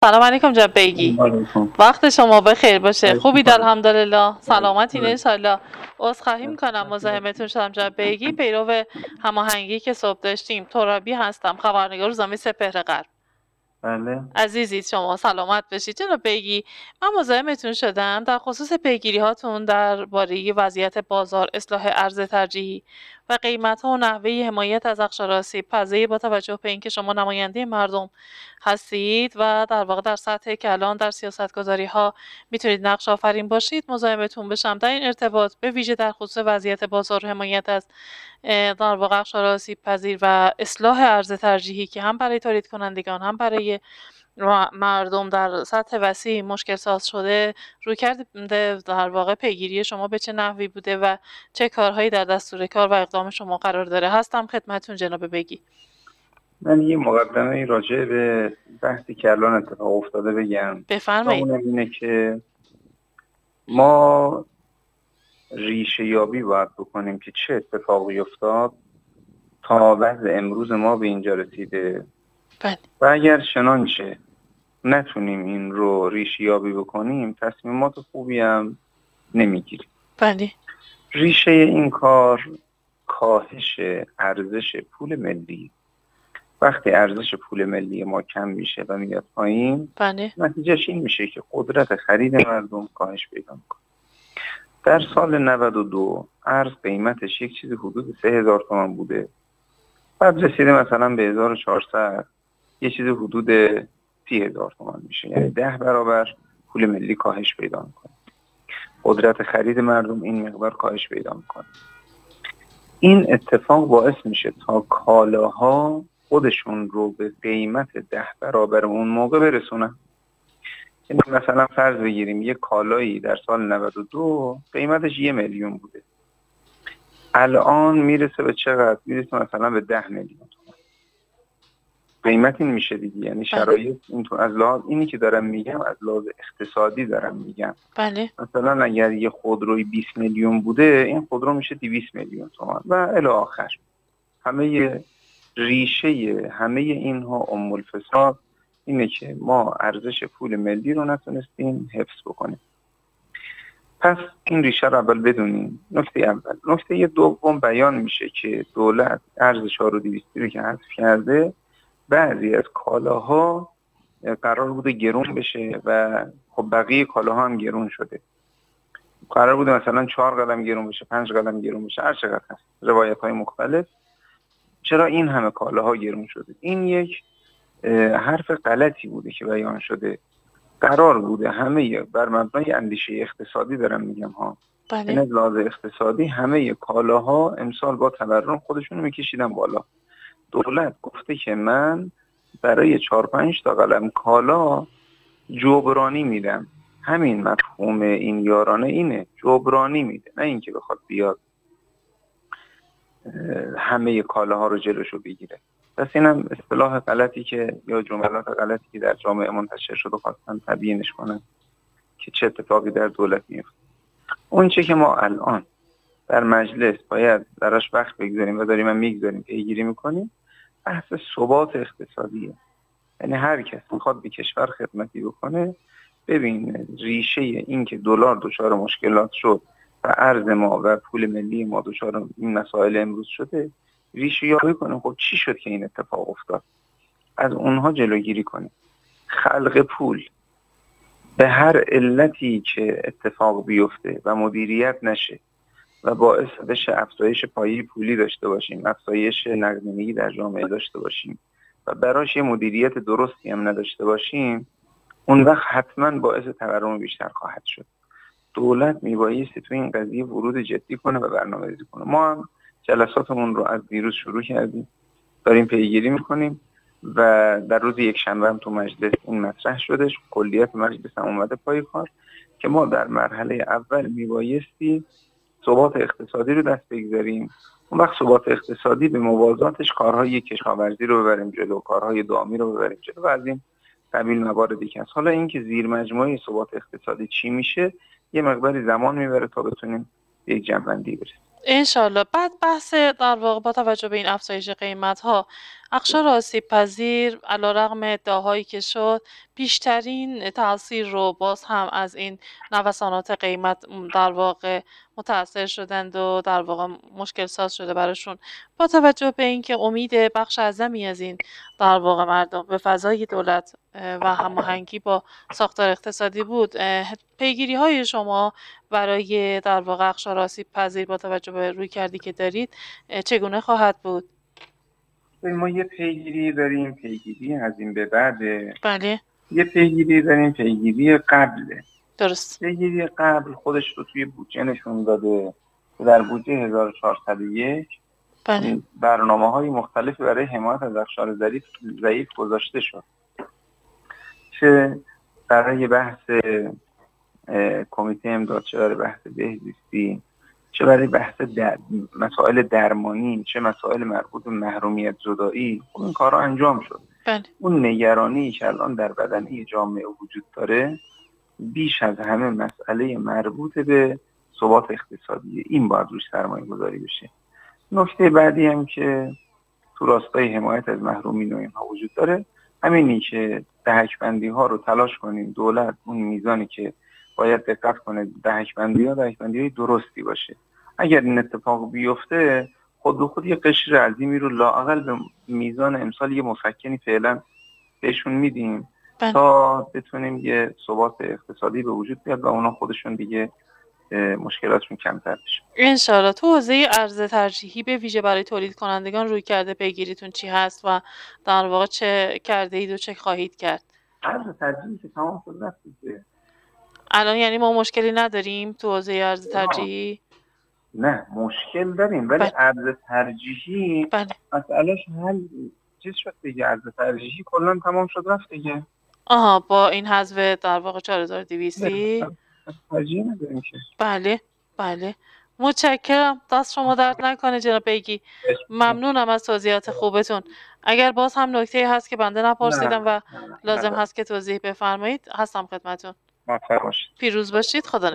سلام علیکم جناب بیگی. علیکم. وقت شما بخیر باشه. خوبید علیکم. الحمدلله. سلامتین انشالله. عذرخواهی میکنم مزاحمتون شدم جناب بیگی. پیرو هماهنگی که صبح داشتیم. ترابی هستم، خبرنگار روزنامه سپهر غرب. بله. عزیزید شما سلامت باشید جناب بیگی. من مزاحمتون شدم در خصوص پیگیری هاتون درباره وضعیت بازار، اصلاح ارز ترجیحی و قیمت ها و نحوه حمایت از اقشار آسیب پذیر با توجه به اینکه شما نماینده مردم هستید و در واقع در سطح کلان در سیاستگذاری ها میتونید نقش آفرین باشید. مزاحمتون بشم در این ارتباط به ویژه در خصوص وضعیت بازار، حمایت از در واقع اقشار آسیب پذیر و اصلاح ارز ترجیحی که هم برای تولید کنندگان هم برای مردم در سطح وسیع مشکل ساز شده. رویکرد در واقع پیگیری شما به چه نحوی بوده و چه کارهایی در دستور کار و اقدام شما قرار داره؟ هستم خدمتتون جناب بیگی. من یه مقدمه راجع به بحثی که الان اتفاق افتاده بگم. بفرمایید. اون اینه که ما ریشه یابی باید بکنیم که چه اتفاقی افتاد تا وضع امروز ما به اینجا رسیده. بله. و اگر چنانچه نتونیم این رو ریشه یابی بکنیم تصمیمات خوبی هم نمیگیریم. بله. ریشه این کار کاهش ارزش پول ملی. وقتی ارزش پول ملی ما کم میشه و میاد پایین، بله. نتیجهش این میشه که قدرت خرید مردم کاهش پیدا میکنه. در سال 92 ارز قیمتش یک چیزی حدود 3000 تومان بوده، بعد رسیده مثلا به 1400، یه چیزی حدود 30000 تومان میشه، یعنی 10 برابر پول ملی کاهش پیدا میکنه. قدرت خرید مردم این مقدار کاهش پیدا میکنه. این اتفاق باعث میشه تا کالاها خودشون رو به قیمت 10 برابر اون موقع برسونن. یعنی مثلا فرض بگیریم یک کالایی در سال 92 قیمتش 1 میلیون بوده، الان میرسه به چقدر؟ میرسه مثلا به 10 میلیون تومان. قیمت این میشه دیگه، یعنی شرایط اینطور. از لحاظ اینی که دارم میگم از لحاظ اقتصادی دارم میگم. بله. مثلا اگر یه خودروی 20 میلیون بوده، این خودرو میشه 200 میلیون تومان و الی آخر. همه ریشه همه اینها ام الفساد اینه که ما ارزش پول ملی رو نتونستیم حفظ بکنیم. پس این ریشه رو اول بدونیم. نکته اول. نکته دوم بیان میشه که دولت ارز 4200 رو که حذف کرده، بعضی از کالاها قرار بوده گرون بشه و خب بقیه کالاها هم گرون شده. قرار بوده مثلا 4 قدم گرون بشه، 5 قدم گرون بشه، هر چقدر هست، روایت‌های مختلف. چرا این همه کالاها گرون شده؟ این یک حرف غلطی بوده که بیان شده. قرار بوده همه بر مبنای اندیشه اقتصادی دارم میگم ها. این از لحاظ اقتصادی همه کالاها امسال با تورم خودشون رو میکشیدن بالا. دولت گفته که من برای 4-5 تا قلم کالا جبرانی میدم. همین مفهوم این یارانه اینه، جبرانی میده، نه اینکه بخواد بیاد همه کالاها رو جلوشو بگیره. پس اینم اصطلاح غلطی که یا جملات غلطی که در جامعه منتشر شده خواستن تبیینش کنن که چه اتفاقی در دولت میفته. اون چه که ما الان در مجلس باید براش وقت بگذاریم و داریم میگذاریم پیگیری میکنیم، بحث ثبات اقتصادیه. یعنی هر کس میخواد به کشور خدمتی بکنه، ببین ریشه این که دلار دچار مشکلات شد و ارز ما و پول ملی ما دچار این مسائل امروز شده، ریشه یابی کنیم. خب چی شد که این اتفاق افتاد؟ از اونها جلوگیری کنیم. خلق پول به هر علتی که اتفاق بیفته و مدیریت نشه و باعث بشه افزایش پایه پولی داشته باشیم، افزایش نقدینگی در جامعه داشته باشیم و براش یه مدیریت درستی هم نداشته باشیم، اون وقت حتما باعث تورم بیشتر خواهد شد. دولت میبایستی تو این قضیه ورود جدی کنه و برنامه‌ریزی کنه. ما هم جلساتمون رو از دیروز شروع کردیم، داریم پیگیری میکنیم و در روز یکشنبه هم تو مجلس این مطرح شدش. کلیت مجلس هم اومده پای کار که ما در مرحله اول میبایستی ثبات اقتصادی رو دست بگذاریم. اون وقت ثبات اقتصادی به موازاتش کارهای کشاورزی رو ببریم جلو، کارهای دامی رو ببریم جلو و از این قبیل مواردی که هست. حالا اینکه زیر مجموعه ثبات اقتصادی چی میشه یه مقداری زمان میبره تا بتونیم به یک جنبندی برسیم. انشالله. بعد بحث در واقع با توجه به این افزایش قیمت ها اقشار آسیب پذیر علیرغم ادعاهایی که شد بیشترین تاثیر رو باز هم از این نوسانات قیمت در واقع متاثر شدند و در واقع مشکل ساز شده براشون. با توجه به اینکه امید بخش اعظمی از این در واقع مردم به فضای دولت و هماهنگی با ساختار اقتصادی بود، پیگیری های شما برای در واقع اقشار آسیب پذیر با توجه به رویکردی که دارید چگونه خواهد بود؟ ما یه پیگیری داریم، پیگیری از این به بعد. بله. یه پیگیری داریم، پیگیری قبله. درست. پیگیری قبل خودش رو توی بودجه نشون داده. در بودجه 1401 بله. برنامه‌های مختلفی برای حمایت از اقشار ضعیف گذاشته شد، چه برای بحث کمیته امداد، چه برای بحث بهزیستی، چه برای بحث مسائل درمانی، چه مسائل مربوط به محرومیت زدایی. این کارا انجام شد. بله. اون نگرانی که الان در بدنه جامعه وجود داره بیش از همه مسئله مربوط به ثبات اقتصادی. این باید روش سرمایه گذاری بشه. نکته بعدی هم که تو راستای حمایت از محرومین و اینها وجود داره همینی که دهک بندی ها رو تلاش کنیم دولت اون میزانی که باید دقت کنه دهک بندی های درستی باشه. اگر این اتفاق بیفته خود به خود یه قشر عظیمی رو لااقل به میزان امسال یه مسکنی فعلا بهشون میدیم تا بتونیم یه ثبات اقتصادی به وجود بیاد و اونا خودشون دیگه مشکلاتشون کمتر بشه. انشاءالله. تو حوزه ارز ترجیحی به ویژه برای تولید کنندگان روی کرده پیگیریتون چی هست و در واقع چه کرده اید و چه خواهید کرد؟ ارز ترجیحی که تمام شد رفت دیگه. الان یعنی ما مشکلی نداریم تو حوزه ارز ترجیحی؟ نه مشکل داریم ولی ارز ترجیحی مسئلهش حل چیز شد دیگه. ارز ترجیحی کلا تمام شد رفت دیگه. آها، با این حذف در واقع 4200 ترجیحی نداریم که. بله بله. متشکرم. دست شما درد نکنه جناب بیگی. ممنونم از توضیحات خوبتون. اگر باز هم نکته هست که بنده نپرسیدم و لازم هست که توضیح بفرمایید هستم خدمتون. موفق باشید. پیروز باشید. خدا